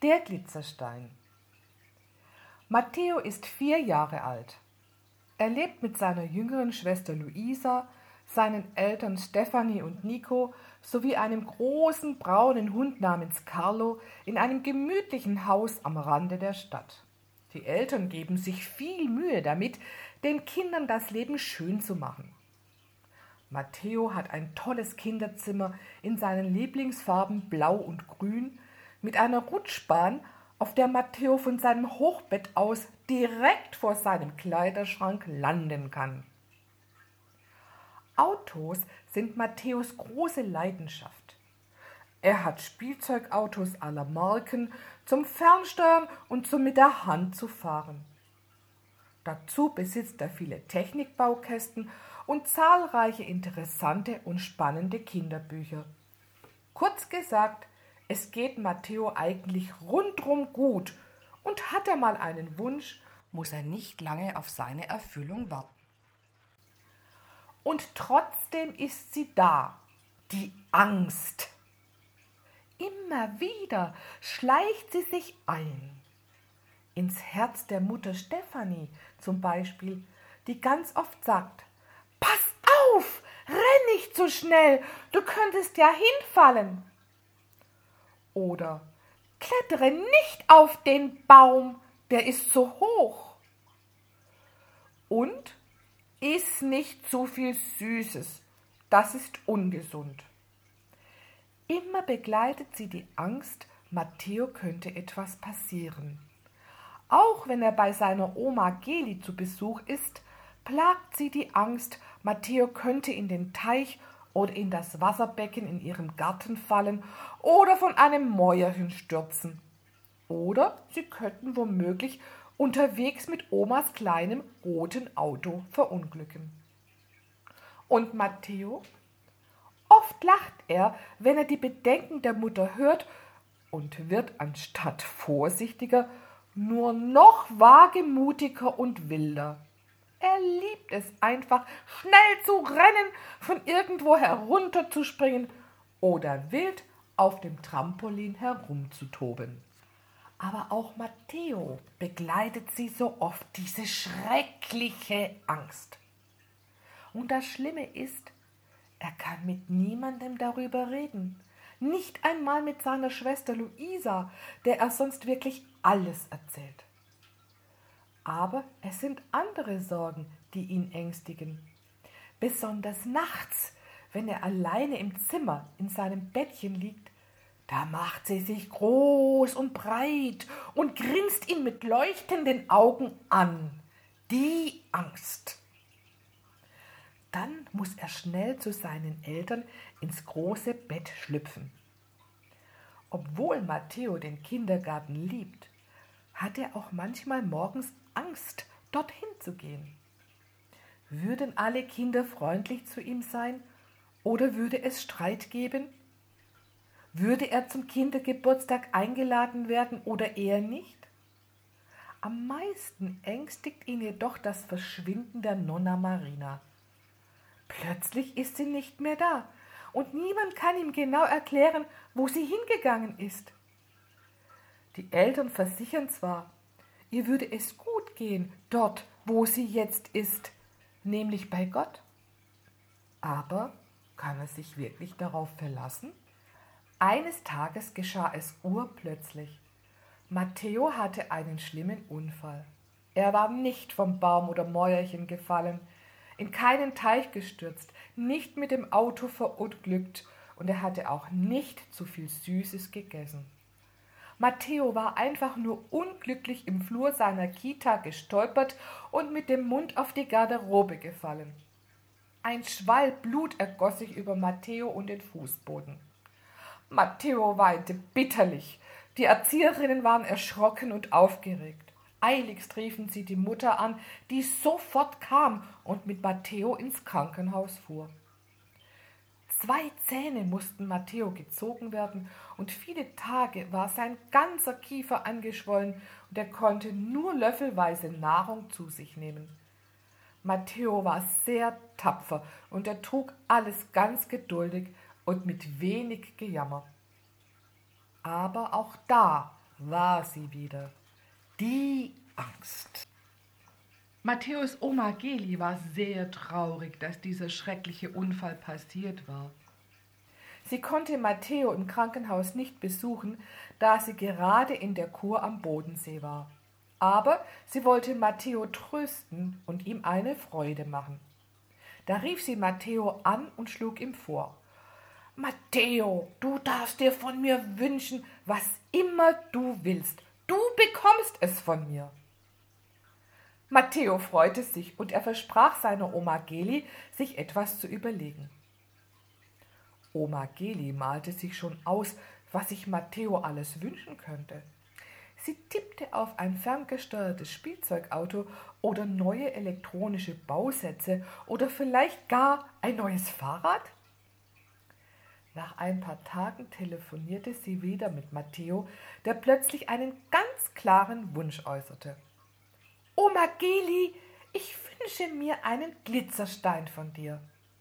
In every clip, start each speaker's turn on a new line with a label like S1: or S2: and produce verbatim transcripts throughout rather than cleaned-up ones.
S1: Der Glitzerstein. Matteo ist vier Jahre alt. Er lebt mit seiner jüngeren Schwester Luisa, seinen Eltern Stefanie und Nico sowie einem großen braunen Hund namens Carlo in einem gemütlichen Haus am Rande der Stadt. Die Eltern geben sich viel Mühe damit, den Kindern das Leben schön zu machen. Matteo hat ein tolles Kinderzimmer in seinen Lieblingsfarben Blau und Grün mit einer Rutschbahn, auf der Matteo von seinem Hochbett aus direkt vor seinem Kleiderschrank landen kann. Autos sind Matteos große Leidenschaft. Er hat Spielzeugautos aller Marken zum Fernsteuern und zum mit der Hand zu fahren. Dazu besitzt er viele Technikbaukästen und zahlreiche interessante und spannende Kinderbücher. Kurz gesagt, es geht Matteo eigentlich rundrum gut und hat er mal einen Wunsch, muss er nicht lange auf seine Erfüllung warten. Und trotzdem ist sie da, die Angst. Immer wieder schleicht sie sich ein. Ins Herz der Mutter Stefanie zum Beispiel, die ganz oft sagt: Pass auf, renn nicht so schnell, du könntest ja hinfallen. Oder klettere nicht auf den Baum, der ist so hoch. Und iss nicht zu viel Süßes, das ist ungesund. Immer begleitet sie die Angst, Matteo könnte etwas passieren. Auch wenn er bei seiner Oma Geli zu Besuch ist, plagt sie die Angst, Matteo könnte in den Teich oder in das Wasserbecken in ihrem Garten fallen oder von einem Mäuerchen stürzen. Oder sie könnten womöglich unterwegs mit Omas kleinem roten Auto verunglücken. Und Matteo? Oft lacht er, wenn er die Bedenken der Mutter hört und wird anstatt vorsichtiger nur noch wagemutiger und wilder. Er liebt es einfach, schnell zu rennen, von irgendwo herunterzuspringen oder wild auf dem Trampolin herumzutoben. Aber auch Matteo begleitet sie so oft diese schreckliche Angst. Und das Schlimme ist, er kann mit niemandem darüber reden. Nicht einmal mit seiner Schwester Luisa, der er sonst wirklich alles erzählt. Aber es sind andere Sorgen, die ihn ängstigen. Besonders nachts, wenn er alleine im Zimmer in seinem Bettchen liegt, da macht sie sich groß und breit und grinst ihn mit leuchtenden Augen an. Die Angst. Dann muss er schnell zu seinen Eltern ins große Bett schlüpfen. Obwohl Matteo den Kindergarten liebt, hat er auch manchmal morgens Angst, dorthin zu gehen. Würden alle Kinder freundlich zu ihm sein oder würde es Streit geben? Würde er zum Kindergeburtstag eingeladen werden oder eher nicht? Am meisten ängstigt ihn jedoch das Verschwinden der Nonna Marina. Plötzlich ist sie nicht mehr da und niemand kann ihm genau erklären, wo sie hingegangen ist. Die Eltern versichern zwar, ihr würde es gut gehen, dort, wo sie jetzt ist, nämlich bei Gott. Aber kann er sich wirklich darauf verlassen? Eines Tages geschah es urplötzlich. Matteo hatte einen schlimmen Unfall. Er war nicht vom Baum oder Mäuerchen gefallen, in keinen Teich gestürzt, nicht mit dem Auto verunglückt und er hatte auch nicht zu viel Süßes gegessen. Matteo war einfach nur unglücklich im Flur seiner Kita gestolpert und mit dem Mund auf die Garderobe gefallen. Ein Schwall Blut ergoss sich über Matteo und den Fußboden. Matteo weinte bitterlich. Die Erzieherinnen waren erschrocken und aufgeregt. Eiligst riefen sie die Mutter an, die sofort kam und mit Matteo ins Krankenhaus fuhr. Zwei Zähne mussten Matteo gezogen werden und viele Tage war sein ganzer Kiefer angeschwollen und er konnte nur löffelweise Nahrung zu sich nehmen. Matteo war sehr tapfer und er trug alles ganz geduldig und mit wenig Gejammer. Aber auch da war sie wieder, die Angst.
S2: Matthäus Oma Geli war sehr traurig, dass dieser schreckliche Unfall passiert war.
S1: Sie konnte Matteo im Krankenhaus nicht besuchen, da sie gerade in der Kur am Bodensee war. Aber sie wollte Matteo trösten und ihm eine Freude machen. Da rief sie Matteo an und schlug ihm vor: »Matteo, du darfst dir von mir wünschen, was immer du willst. Du bekommst es von mir.« Matteo freute sich und er versprach seiner Oma Geli, sich etwas zu überlegen. Oma Geli malte sich schon aus, was sich Matteo alles wünschen könnte. Sie tippte auf ein ferngesteuertes Spielzeugauto oder neue elektronische Bausätze oder vielleicht gar ein neues Fahrrad. Nach ein paar Tagen telefonierte sie wieder mit Matteo, der plötzlich einen ganz klaren Wunsch äußerte. »Oma Geli, ich wünsche mir einen Glitzerstein von dir.«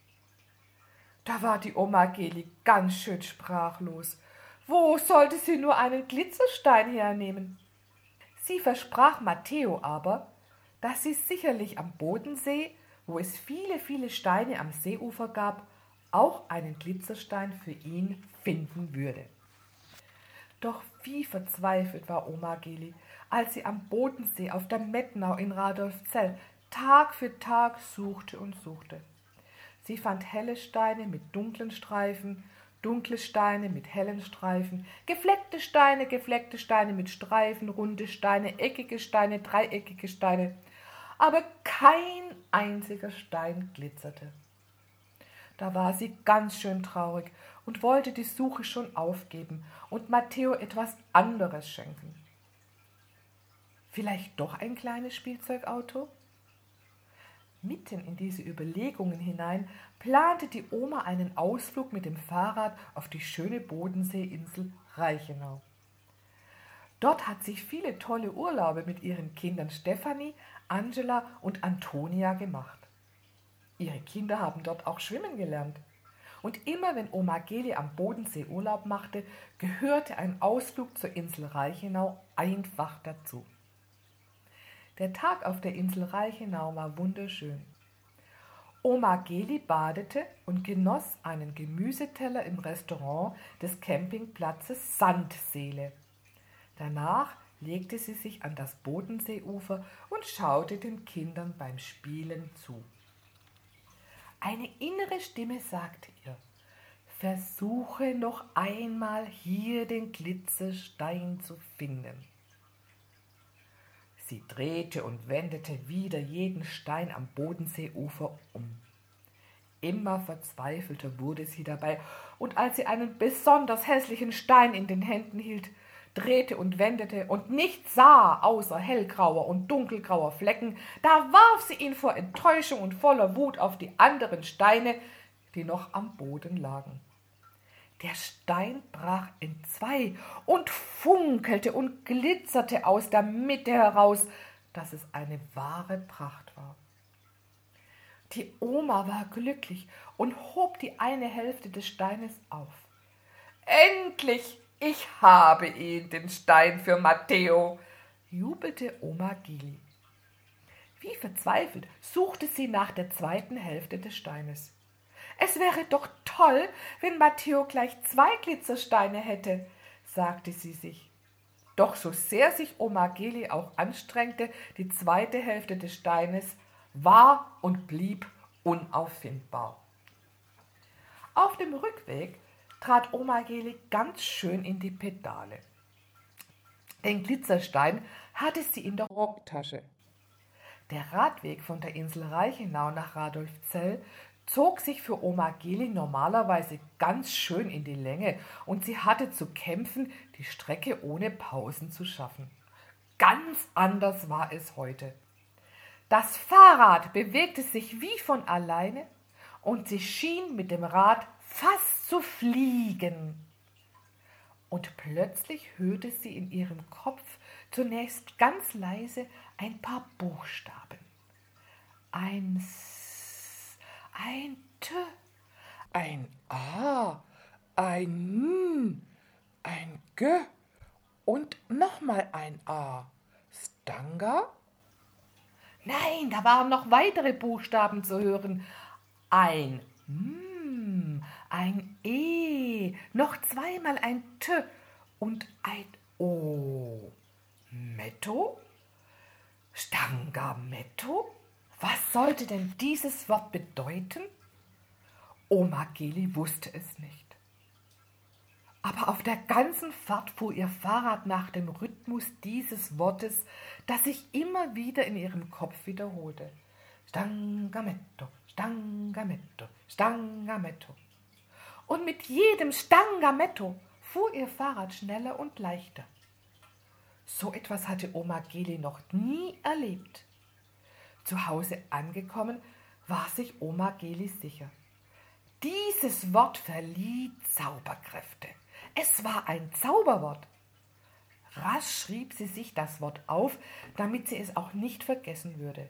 S1: Da war die Oma Geli ganz schön sprachlos. Wo sollte sie nur einen Glitzerstein hernehmen? Sie versprach Matteo aber, dass sie sicherlich am Bodensee, wo es viele, viele Steine am Seeufer gab, auch einen Glitzerstein für ihn finden würde. Doch wie verzweifelt war Oma Geli, als sie am Bodensee auf der Mettnau in Radolfzell Tag für Tag suchte und suchte. Sie fand helle Steine mit dunklen Streifen, dunkle Steine mit hellen Streifen, gefleckte Steine, gefleckte Steine mit Streifen, runde Steine, eckige Steine, dreieckige Steine, aber kein einziger Stein glitzerte. Da war sie ganz schön traurig und wollte die Suche schon aufgeben und Matteo etwas anderes schenken. Vielleicht doch ein kleines Spielzeugauto? Mitten in diese Überlegungen hinein plante die Oma einen Ausflug mit dem Fahrrad auf die schöne Bodenseeinsel Reichenau. Dort hat sie viele tolle Urlaube mit ihren Kindern Stefanie, Angela und Antonia gemacht. Ihre Kinder haben dort auch schwimmen gelernt. Und immer wenn Oma Geli am Bodensee Urlaub machte, gehörte ein Ausflug zur Insel Reichenau einfach dazu. Der Tag auf der Insel Reichenau war wunderschön. Oma Geli badete und genoss einen Gemüseteller im Restaurant des Campingplatzes Sandseele. Danach legte sie sich an das Bodenseeufer und schaute den Kindern beim Spielen zu. Eine innere Stimme sagte ihr: »Versuche noch einmal hier den Glitzerstein zu finden.« Sie drehte und wendete wieder jeden Stein am Bodenseeufer um. Immer verzweifelter wurde sie dabei, und als sie einen besonders hässlichen Stein in den Händen hielt, drehte und wendete und nichts sah außer hellgrauer und dunkelgrauer Flecken, da warf sie ihn vor Enttäuschung und voller Wut auf die anderen Steine, die noch am Boden lagen. Der Stein brach in zwei und funkelte und glitzerte aus der Mitte heraus, dass es eine wahre Pracht war. Die Oma war glücklich und hob die eine Hälfte des Steines auf. »Endlich! Ich habe ihn, den Stein für Matteo«, jubelte Oma Geli. Wie verzweifelt suchte sie nach der zweiten Hälfte des Steines. »Es wäre doch toll, wenn Matteo gleich zwei Glitzersteine hätte«, sagte sie sich. Doch so sehr sich Oma Geli auch anstrengte, die zweite Hälfte des Steines war und blieb unauffindbar. Auf dem Rückweg trat Oma Geli ganz schön in die Pedale. Den Glitzerstein hatte sie in der Rocktasche. Der Radweg von der Insel Reichenau nach Radolfzell zog sich für Oma Geli normalerweise ganz schön in die Länge und sie hatte zu kämpfen, die Strecke ohne Pausen zu schaffen. Ganz anders war es heute. Das Fahrrad bewegte sich wie von alleine und sie schien mit dem Rad fast zu fliegen. Und plötzlich hörte sie in ihrem Kopf zunächst ganz leise ein paar Buchstaben. Ein S, ein T, ein A, ein N, ein G Und nochmal ein A. Stanga? Nein, da waren noch weitere Buchstaben zu hören. Ein M, ein E, noch zweimal ein T und ein O. Metto? Stangametto? Was sollte denn dieses Wort bedeuten? Oma Geli wusste es nicht. Aber auf der ganzen Fahrt fuhr ihr Fahrrad nach dem Rhythmus dieses Wortes, das sich immer wieder in ihrem Kopf wiederholte. Stangametto, Stangametto, Stangametto. Und mit jedem Stangametto fuhr ihr Fahrrad schneller und leichter. So etwas hatte Oma Geli noch nie erlebt. Zu Hause angekommen, war sich Oma Geli sicher. Dieses Wort verlieh Zauberkräfte. Es war ein Zauberwort. Rasch schrieb sie sich das Wort auf, damit sie es auch nicht vergessen würde.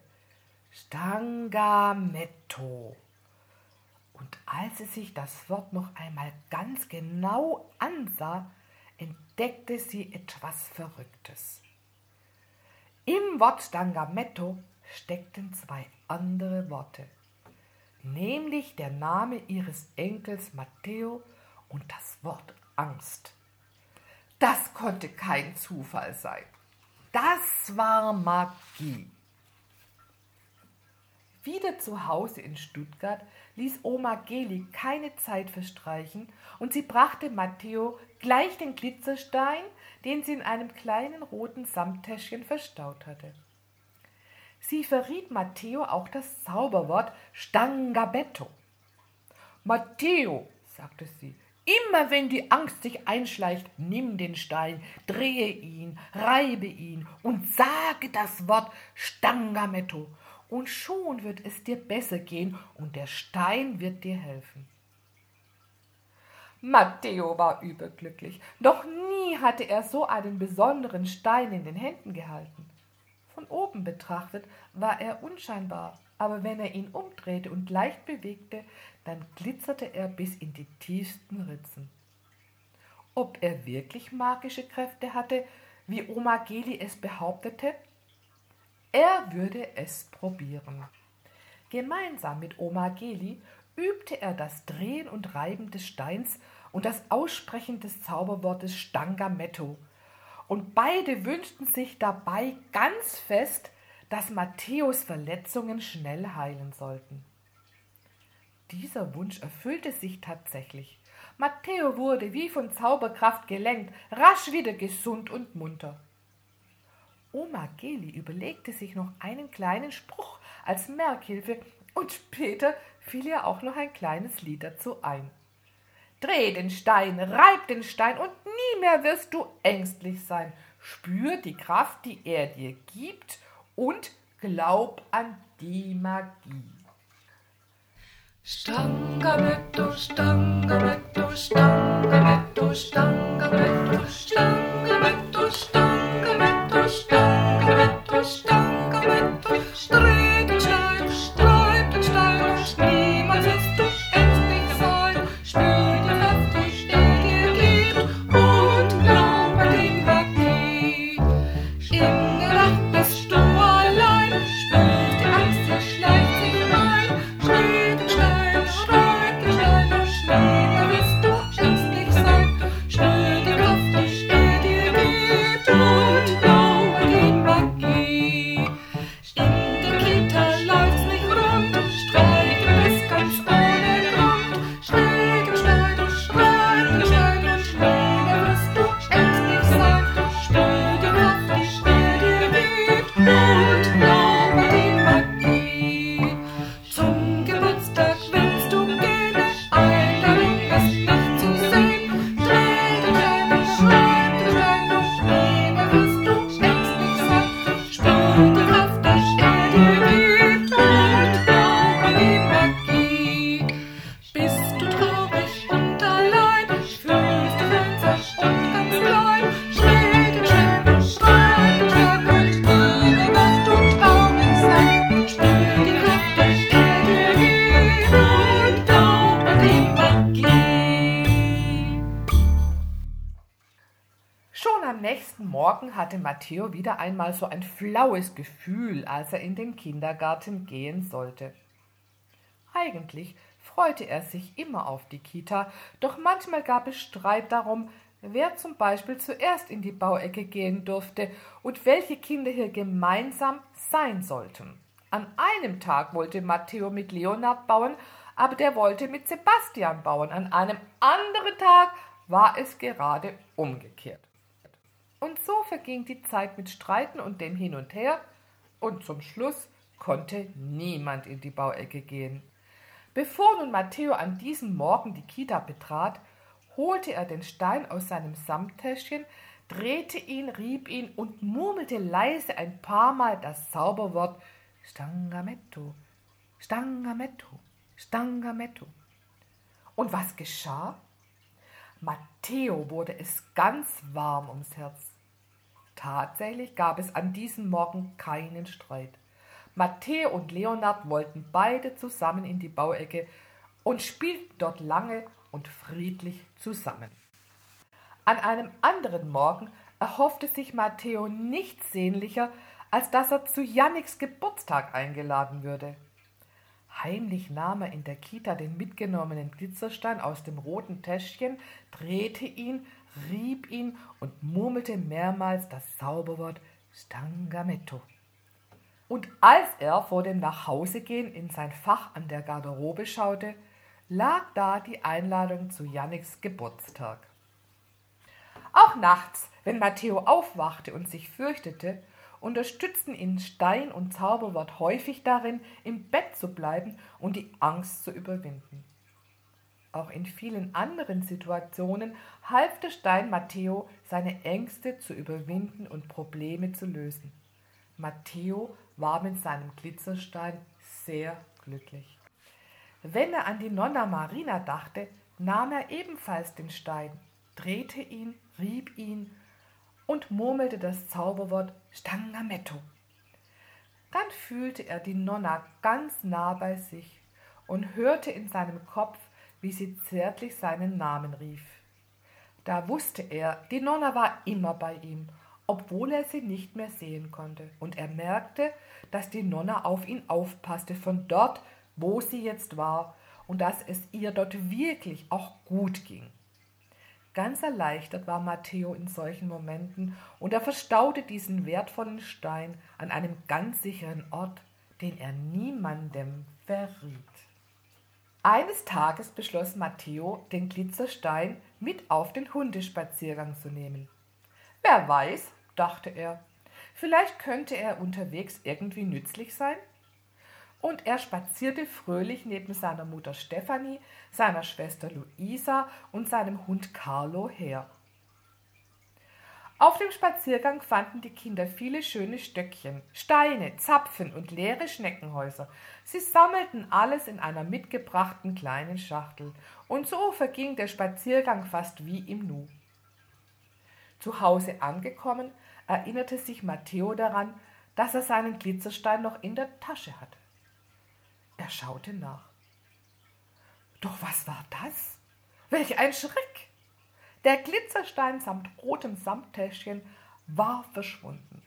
S1: Stangametto. Und als sie sich das Wort noch einmal ganz genau ansah, entdeckte sie etwas Verrücktes. Im Wort Stangametto steckten zwei andere Worte, nämlich der Name ihres Enkels Matteo und das Wort Angst. Das konnte kein Zufall sein. Das war Magie. Wieder zu Hause in Stuttgart ließ Oma Geli keine Zeit verstreichen und sie brachte Matteo gleich den Glitzerstein, den sie in einem kleinen roten Samttäschchen verstaut hatte. Sie verriet Matteo auch das Zauberwort Stangametto. Matteo, sagte sie, immer wenn die Angst sich einschleicht, nimm den Stein, drehe ihn, reibe ihn und sage das Wort Stangametto. Und schon wird es dir besser gehen und der Stein wird dir helfen. Matteo war überglücklich. Noch nie hatte er so einen besonderen Stein in den Händen gehalten. Von oben betrachtet war er unscheinbar, aber wenn er ihn umdrehte und leicht bewegte, dann glitzerte er bis in die tiefsten Ritzen. Ob er wirklich magische Kräfte hatte, wie Oma Geli es behauptete? Er würde es probieren. Gemeinsam mit Oma Geli übte er das Drehen und Reiben des Steins und das Aussprechen des Zauberwortes Stangametto. Und beide wünschten sich dabei ganz fest, dass Matteos Verletzungen schnell heilen sollten. Dieser Wunsch erfüllte sich tatsächlich. Matteo wurde wie von Zauberkraft gelenkt, rasch wieder gesund und munter. Oma Geli überlegte sich noch einen kleinen Spruch als Merkhilfe und später fiel ihr auch noch ein kleines Lied dazu ein. Dreh den Stein, reib den Stein und nie mehr wirst du ängstlich sein. Spür die Kraft, die er dir gibt und glaub an die Magie.
S2: Stangametto, Stangametto, Stangametto, Stangametto, Stangametto, Stangametto, Stangametto, Stangametto, dreh den Stein, streib den Stein und niemals wirst du ängstlich sein. Spür die Kraft, die er dir gibt und glaub an die Magie. In der Nacht bist du allein, spür die Angst, die schleicht sich ein. Dreh den Stein, streib den Stein und nie mehr wirst du ängstlich sein. Spür die Kraft, die er dir gibt.
S1: am nächsten Morgen hatte Matteo wieder einmal so ein flaues Gefühl, als er in den Kindergarten gehen sollte. Eigentlich freute er sich immer auf die Kita, doch manchmal gab es Streit darum, wer zum Beispiel zuerst in die Bauecke gehen durfte und welche Kinder hier gemeinsam sein sollten. An einem Tag wollte Matteo mit Leonard bauen, aber der wollte mit Sebastian bauen. An einem anderen Tag war es gerade umgekehrt. Und so verging die Zeit mit Streiten und dem Hin und Her, und zum Schluss konnte niemand in die Bauecke gehen. Bevor nun Matteo an diesem Morgen die Kita betrat, holte er den Stein aus seinem Samttäschchen, drehte ihn, rieb ihn und murmelte leise ein paar Mal das Zauberwort Stangametto, Stangametto, Stangametto. Und was geschah? Matteo wurde es ganz warm ums Herz. Tatsächlich gab es an diesem Morgen keinen Streit. Matteo und Leonard wollten beide zusammen in die Bauecke und spielten dort lange und friedlich zusammen. An einem anderen Morgen erhoffte sich Matteo nichts sehnlicher, als dass er zu Janniks Geburtstag eingeladen würde. Heimlich nahm er in der Kita den mitgenommenen Glitzerstein aus dem roten Täschchen, drehte ihn, rieb ihn und murmelte mehrmals das Zauberwort Stangametto. Und als er vor dem Nachhausegehen in sein Fach an der Garderobe schaute, lag da die Einladung zu Janniks Geburtstag. Auch nachts, wenn Matteo aufwachte und sich fürchtete, unterstützten ihn Stein und Zauberwort häufig darin, im Bett zu bleiben und die Angst zu überwinden. Auch in vielen anderen Situationen half der Stein Matteo, seine Ängste zu überwinden und Probleme zu lösen. Matteo war mit seinem Glitzerstein sehr glücklich. Wenn er an die Nonna Marina dachte, nahm er ebenfalls den Stein, drehte ihn, rieb ihn und murmelte das Zauberwort Stangametto. Dann fühlte er die Nonna ganz nah bei sich und hörte in seinem Kopf, wie sie zärtlich seinen Namen rief. Da wusste er, die Nonna war immer bei ihm, obwohl er sie nicht mehr sehen konnte, und er merkte, dass die Nonna auf ihn aufpasste von dort, wo sie jetzt war, und dass es ihr dort wirklich auch gut ging. Ganz erleichtert war Matteo in solchen Momenten, und er verstaute diesen wertvollen Stein an einem ganz sicheren Ort, den er niemandem verriet. Eines Tages beschloss Matteo, den Glitzerstein mit auf den Hundespaziergang zu nehmen. Wer weiß, dachte er, vielleicht könnte er unterwegs irgendwie nützlich sein? Und er spazierte fröhlich neben seiner Mutter Stefanie, seiner Schwester Luisa und seinem Hund Carlo her. Auf dem Spaziergang fanden die Kinder viele schöne Stöckchen, Steine, Zapfen und leere Schneckenhäuser. Sie sammelten alles in einer mitgebrachten kleinen Schachtel, und so verging der Spaziergang fast wie im Nu. Zu Hause angekommen, erinnerte sich Matteo daran, dass er seinen Glitzerstein noch in der Tasche hatte. Er schaute nach. Doch was war das? Welch ein Schreck! Der Glitzerstein samt rotem Samttäschchen war verschwunden.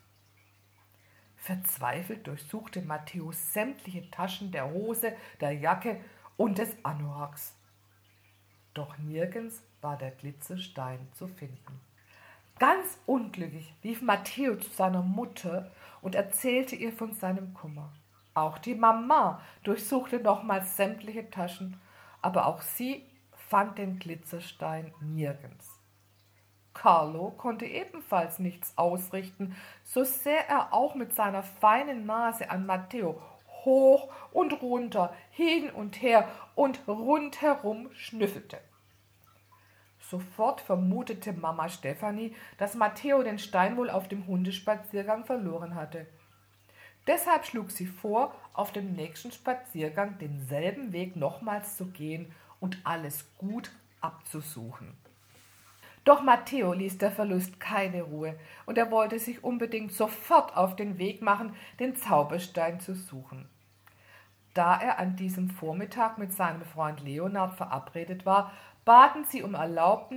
S1: Verzweifelt durchsuchte Matteo sämtliche Taschen der Hose, der Jacke und des Anoraks. Doch nirgends war der Glitzerstein zu finden. Ganz unglücklich lief Matteo zu seiner Mutter und erzählte ihr von seinem Kummer. Auch die Mama durchsuchte nochmals sämtliche Taschen, aber auch sie fand den Glitzerstein nirgends. Carlo konnte ebenfalls nichts ausrichten, so sehr er auch mit seiner feinen Nase an Matteo hoch und runter, hin und her und rundherum schnüffelte. Sofort vermutete Mama Stefanie, dass Matteo den Stein wohl auf dem Hundespaziergang verloren hatte. Deshalb schlug sie vor, auf dem nächsten Spaziergang denselben Weg nochmals zu gehen und alles gut abzusuchen. Doch Matteo ließ der Verlust keine Ruhe, und er wollte sich unbedingt sofort auf den Weg machen, den Zauberstein zu suchen. Da er an diesem Vormittag mit seinem Freund Leonard verabredet war, baten sie um Erlaubnis,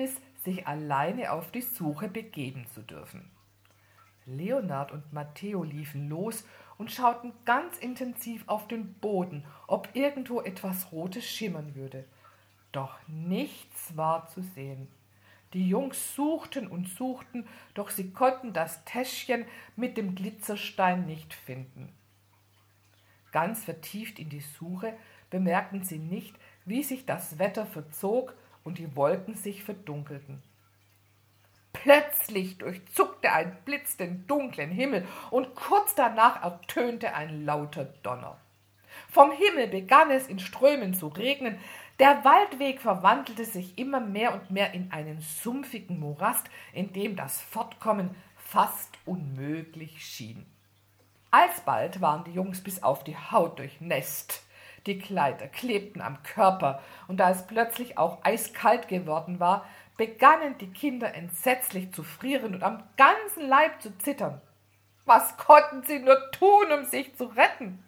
S1: sich alleine auf die Suche begeben zu dürfen. Leonard und Matteo liefen los und schauten ganz intensiv auf den Boden, ob irgendwo etwas Rotes schimmern würde. Doch nichts war zu sehen. Die Jungs suchten und suchten, doch sie konnten das Täschchen mit dem Glitzerstein nicht finden. Ganz vertieft in die Suche bemerkten sie nicht, wie sich das Wetter verzog und die Wolken sich verdunkelten. Plötzlich durchzuckte ein Blitz den dunklen Himmel und kurz danach ertönte ein lauter Donner. Vom Himmel begann es in Strömen zu regnen, der Waldweg verwandelte sich immer mehr und mehr in einen sumpfigen Morast, in dem das Fortkommen fast unmöglich schien. Alsbald waren die Jungs bis auf die Haut durchnässt. Die Kleider klebten am Körper, und da es plötzlich auch eiskalt geworden war, begannen die Kinder entsetzlich zu frieren und am ganzen Leib zu zittern. Was konnten sie nur tun, um sich zu retten?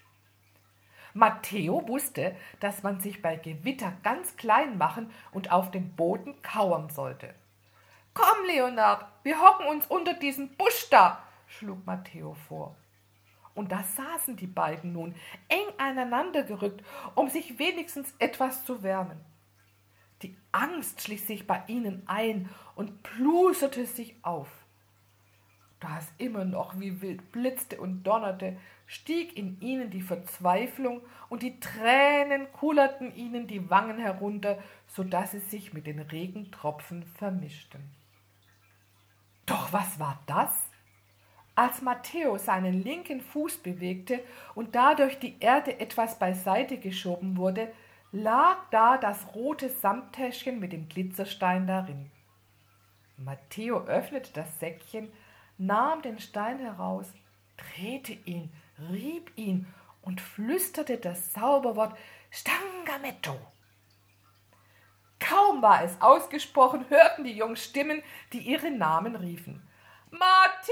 S1: Matteo wusste, dass man sich bei Gewitter ganz klein machen und auf dem Boden kauern sollte. »Komm, Leonard, wir hocken uns unter diesen Busch da«, schlug Matteo vor. Und da saßen die beiden nun, eng aneinandergerückt, um sich wenigstens etwas zu wärmen. Die Angst schlich sich bei ihnen ein und plusterte sich auf. Da es immer noch wie wild blitzte und donnerte, stieg in ihnen die Verzweiflung und die Tränen kullerten ihnen die Wangen herunter, so daß sie sich mit den Regentropfen vermischten. Doch was war das? Als Matteo seinen linken Fuß bewegte und dadurch die Erde etwas beiseite geschoben wurde, lag da das rote Samttäschchen mit dem Glitzerstein darin. Matteo öffnete das Säckchen, nahm den Stein heraus, drehte ihn, rieb ihn und flüsterte das Zauberwort »Stangametto«. Kaum war es ausgesprochen, hörten die Jungs Stimmen, die ihre Namen riefen. »Matteo!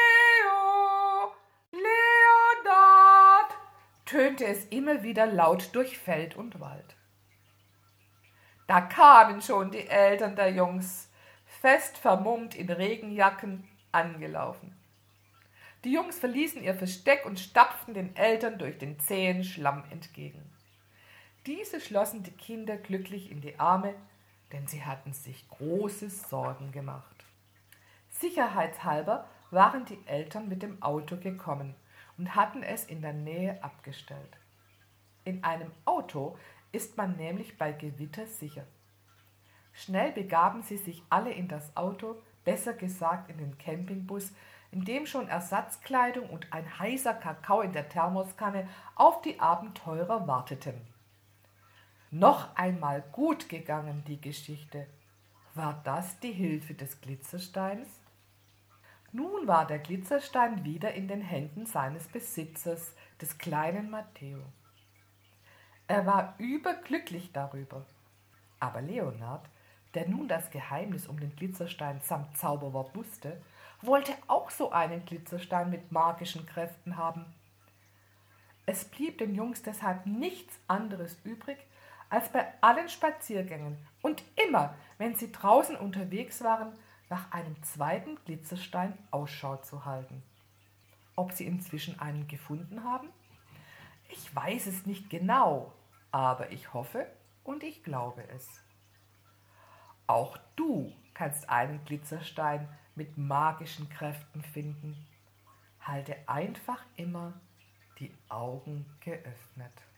S1: Leonard!« tönte es immer wieder laut durch Feld und Wald. Da kamen schon die Eltern der Jungs, fest vermummt in Regenjacken, angelaufen. Die Jungs verließen ihr Versteck und stapften den Eltern durch den zähen Schlamm entgegen. Diese schlossen die Kinder glücklich in die Arme, denn sie hatten sich große Sorgen gemacht. Sicherheitshalber waren die Eltern mit dem Auto gekommen und hatten es in der Nähe abgestellt. In einem Auto ist man nämlich bei Gewitter sicher. Schnell begaben sie sich alle in das Auto, besser gesagt in den Campingbus, in dem schon Ersatzkleidung und ein heißer Kakao in der Thermoskanne auf die Abenteurer warteten. Noch einmal gut gegangen, die Geschichte. War das die Hilfe des Glitzersteins? Nun war der Glitzerstein wieder in den Händen seines Besitzers, des kleinen Matteo. Er war überglücklich darüber. Aber Leonard, der nun das Geheimnis um den Glitzerstein samt Zauberwort wusste, wollte auch so einen Glitzerstein mit magischen Kräften haben. Es blieb den Jungs deshalb nichts anderes übrig, als bei allen Spaziergängen und immer, wenn sie draußen unterwegs waren, nach einem zweiten Glitzerstein Ausschau zu halten. Ob sie inzwischen einen gefunden haben? Ich weiß es nicht genau, aber ich hoffe und ich glaube es. Auch du kannst einen Glitzerstein mit magischen Kräften finden. Halte einfach immer die Augen geöffnet.